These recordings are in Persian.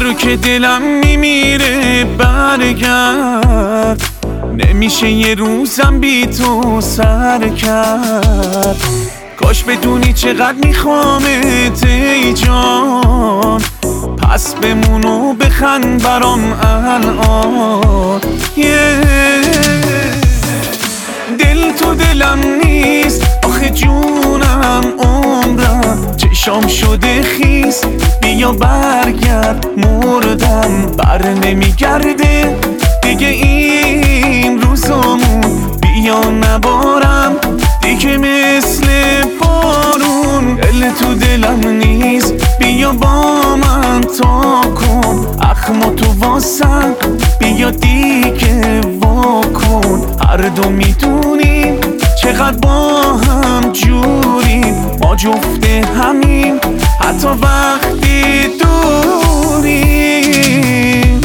رو که دلم میمیره برگرد، نمیشه یه روزم بی تو سر کرد. کاش بدونی چقدر میخوامت ای جان، پس بمون و بخند برام الان. دل تو دلم نیست آخه جونم عمرم، چشام شده خیس بیا برگرد، مردم بر نمیگرده دیگه این روزامون، بیا نبارم دیگه مثل بارون. دل تو دلم نیست بیا با من تا کن، اخم تو واسم بیا دیگه واکن. هر دو میدونیم چقدر با هم جوریم، ما جفت همیم حتی وقتی دوریم.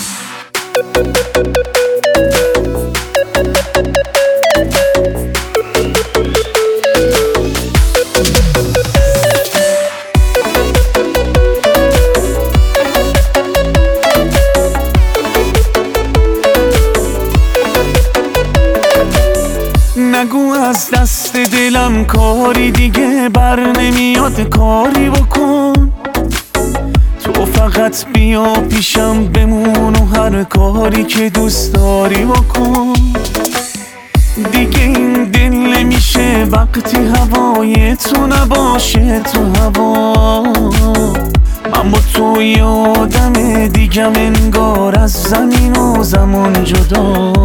نگو از دست دلم کاری دیگه بر نمیاد، کاری بکن تو فقط بیا پیشم بمون و هر کاری که دوست داری بکن. دیگه این دل نمیشه وقتی هوای تو نباشه تو هوا، من با تو یادم دیگم انگار از زمین و زمان جدا.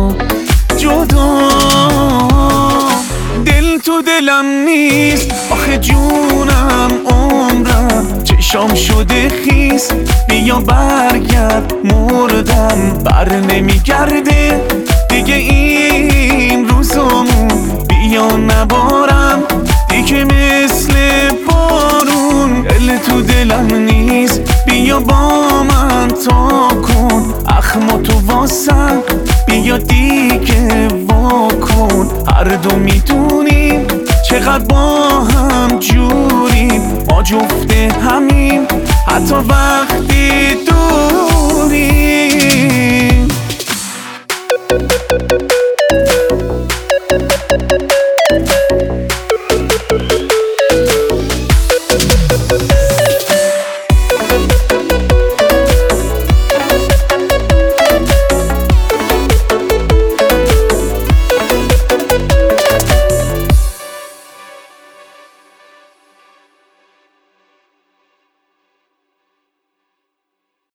دل تو دلم نیست آخه جونم عمرم، چشام شده خیس بیا برگرد، مردم بر نمیگرده دیگه این روزامون، بیا نبارم دیگه مثل بارون. دل تو دلم نیست بیا با من تا کن، اخم تو واسم بیا دیگه واکن. هر دو میدونیم چقدر با هم جوریم، ما جفت همیم حتی وقتی دوریم.